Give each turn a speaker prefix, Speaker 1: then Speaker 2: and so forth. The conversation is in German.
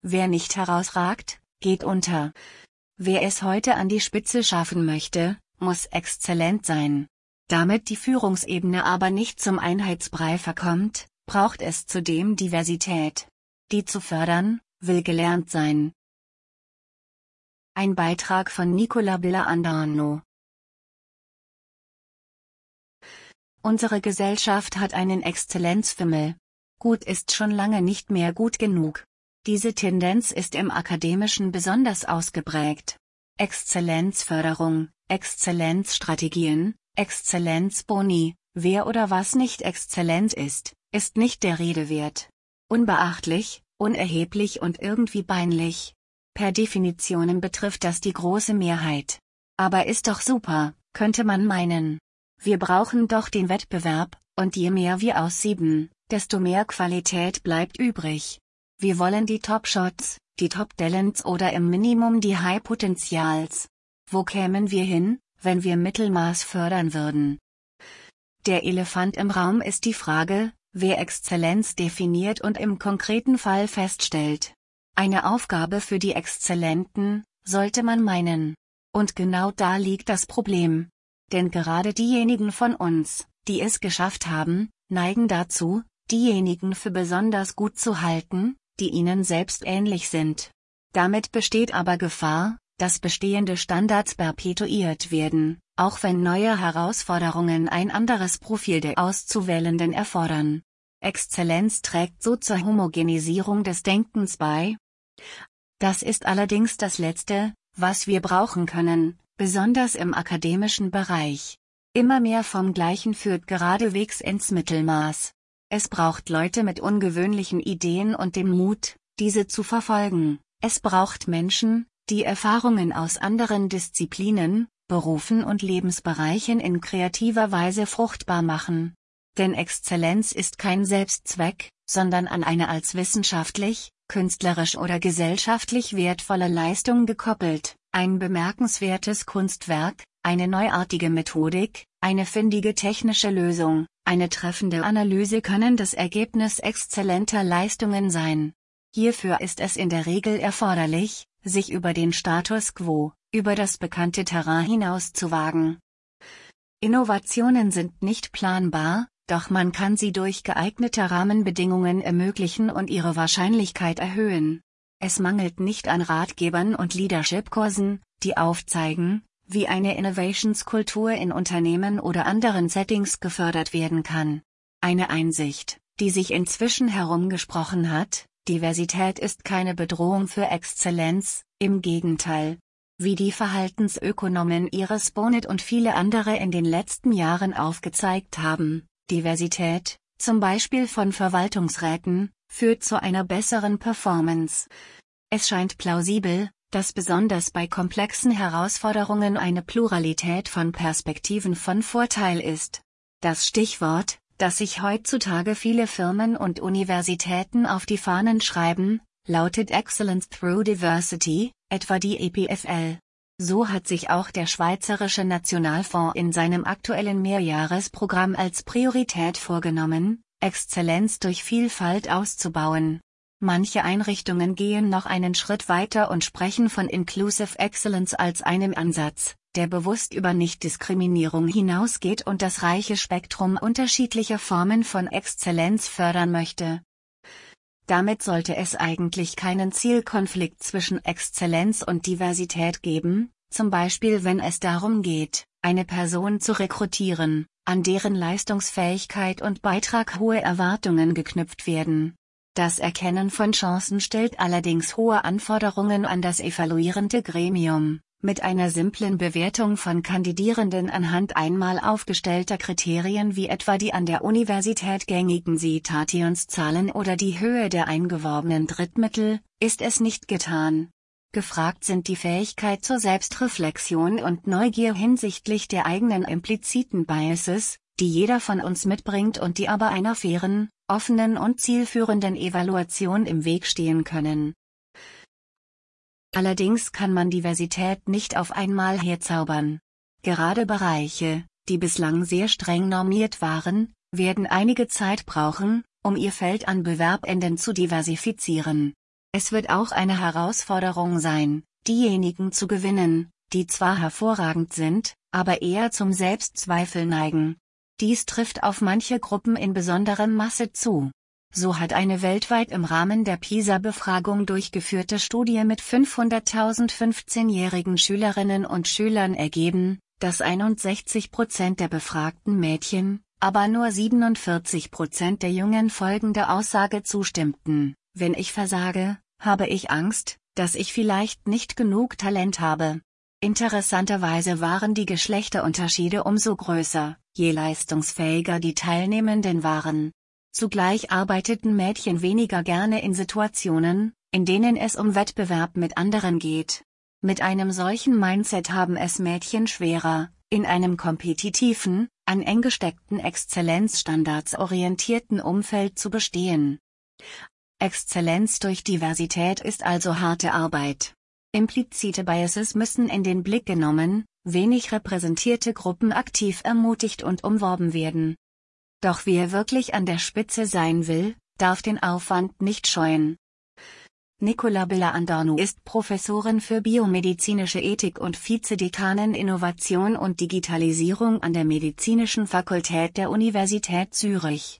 Speaker 1: Wer nicht herausragt, geht unter. Wer es heute an die Spitze schaffen möchte, muss exzellent sein. Damit die Führungsebene aber nicht zum Einheitsbrei verkommt, braucht es zudem Diversität. Die zu fördern, will gelernt sein. Ein Beitrag von Nicola Billa-Andano. Unsere Gesellschaft hat einen Exzellenzfimmel. Gut ist schon lange nicht mehr gut genug. Diese Tendenz ist im Akademischen besonders ausgeprägt. Exzellenzförderung, Exzellenzstrategien, Exzellenzboni, wer oder was nicht exzellent ist nicht der Rede wert. Unbeachtlich, unerheblich und irgendwie peinlich. Per Definitionen betrifft das die große Mehrheit. Aber ist doch super, könnte man meinen. Wir brauchen doch den Wettbewerb, und je mehr wir aussieben, desto mehr Qualität bleibt übrig. Wir wollen die Top-Shots, die Top-Talents oder im Minimum die High-Potentials. Wo kämen wir hin, wenn wir Mittelmaß fördern würden? Der Elefant im Raum ist die Frage, wer Exzellenz definiert und im konkreten Fall feststellt. Eine Aufgabe für die Exzellenten, sollte man meinen. Und genau da liegt das Problem. Denn gerade diejenigen von uns, die es geschafft haben, neigen dazu, diejenigen für besonders gut zu halten, die ihnen selbst ähnlich sind. Damit besteht aber Gefahr, dass bestehende Standards perpetuiert werden, auch wenn neue Herausforderungen ein anderes Profil der Auszuwählenden erfordern. Exzellenz trägt so zur Homogenisierung des Denkens bei. Das ist allerdings das Letzte, was wir brauchen können, besonders im akademischen Bereich. Immer mehr vom Gleichen führt geradewegs ins Mittelmaß. Es braucht Leute mit ungewöhnlichen Ideen und den Mut, diese zu verfolgen. Es braucht Menschen, die Erfahrungen aus anderen Disziplinen, Berufen und Lebensbereichen in kreativer Weise fruchtbar machen. Denn Exzellenz ist kein Selbstzweck, sondern an eine als wissenschaftlich, künstlerisch oder gesellschaftlich wertvolle Leistung gekoppelt, ein bemerkenswertes Kunstwerk, eine neuartige Methodik, eine findige technische Lösung, eine treffende Analyse können das Ergebnis exzellenter Leistungen sein. Hierfür ist es in der Regel erforderlich, sich über den Status quo, über das bekannte Terrain hinaus zu wagen. Innovationen sind nicht planbar, doch man kann sie durch geeignete Rahmenbedingungen ermöglichen und ihre Wahrscheinlichkeit erhöhen. Es mangelt nicht an Ratgebern und Leadership-Kursen, die aufzeigen, wie eine Innovationskultur in Unternehmen oder anderen Settings gefördert werden kann. Eine Einsicht, die sich inzwischen herumgesprochen hat: Diversität ist keine Bedrohung für Exzellenz, im Gegenteil. Wie die Verhaltensökonomen Iris Bonet und viele andere in den letzten Jahren aufgezeigt haben, Diversität, zum Beispiel von Verwaltungsräten, führt zu einer besseren Performance. Es scheint plausibel, dass besonders bei komplexen Herausforderungen eine Pluralität von Perspektiven von Vorteil ist. Das Stichwort, das sich heutzutage viele Firmen und Universitäten auf die Fahnen schreiben, lautet Excellence through Diversity, etwa die EPFL. So hat sich auch der Schweizerische Nationalfonds in seinem aktuellen Mehrjahresprogramm als Priorität vorgenommen, Exzellenz durch Vielfalt auszubauen. Manche Einrichtungen gehen noch einen Schritt weiter und sprechen von Inclusive Excellence als einem Ansatz, der bewusst über Nichtdiskriminierung hinausgeht und das reiche Spektrum unterschiedlicher Formen von Exzellenz fördern möchte. Damit sollte es eigentlich keinen Zielkonflikt zwischen Exzellenz und Diversität geben, zum Beispiel wenn es darum geht, eine Person zu rekrutieren, an deren Leistungsfähigkeit und Beitrag hohe Erwartungen geknüpft werden. Das Erkennen von Chancen stellt allerdings hohe Anforderungen an das evaluierende Gremium. Mit einer simplen Bewertung von Kandidierenden anhand einmal aufgestellter Kriterien wie etwa die an der Universität gängigen Citationszahlen oder die Höhe der eingeworbenen Drittmittel, ist es nicht getan. Gefragt sind die Fähigkeit zur Selbstreflexion und Neugier hinsichtlich der eigenen impliziten Biases, die jeder von uns mitbringt und die aber einer fairen, offenen und zielführenden Evaluation im Weg stehen können. Allerdings kann man Diversität nicht auf einmal herzaubern. Gerade Bereiche, die bislang sehr streng normiert waren, werden einige Zeit brauchen, um ihr Feld an Bewerbenden zu diversifizieren. Es wird auch eine Herausforderung sein, diejenigen zu gewinnen, die zwar hervorragend sind, aber eher zum Selbstzweifel neigen. Dies trifft auf manche Gruppen in besonderem Maße zu. So hat eine weltweit im Rahmen der PISA-Befragung durchgeführte Studie mit 500.000 15-jährigen Schülerinnen und Schülern ergeben, dass 61% der befragten Mädchen, aber nur 47% der Jungen folgende Aussage zustimmten: Wenn ich versage, habe ich Angst, dass ich vielleicht nicht genug Talent habe. Interessanterweise waren die Geschlechterunterschiede umso größer, je leistungsfähiger die Teilnehmenden waren. Zugleich arbeiteten Mädchen weniger gerne in Situationen, in denen es um Wettbewerb mit anderen geht. Mit einem solchen Mindset haben es Mädchen schwerer, in einem kompetitiven, an eng gesteckten Exzellenzstandards orientierten Umfeld zu bestehen. Exzellenz durch Diversität ist also harte Arbeit. Implizite Biases müssen in den Blick genommen, wenig repräsentierte Gruppen aktiv ermutigt und umworben werden. Doch wer wirklich an der Spitze sein will, darf den Aufwand nicht scheuen. Nicola Billa-Andornu ist Professorin für biomedizinische Ethik und Vizedekanin Innovation und Digitalisierung an der Medizinischen Fakultät der Universität Zürich.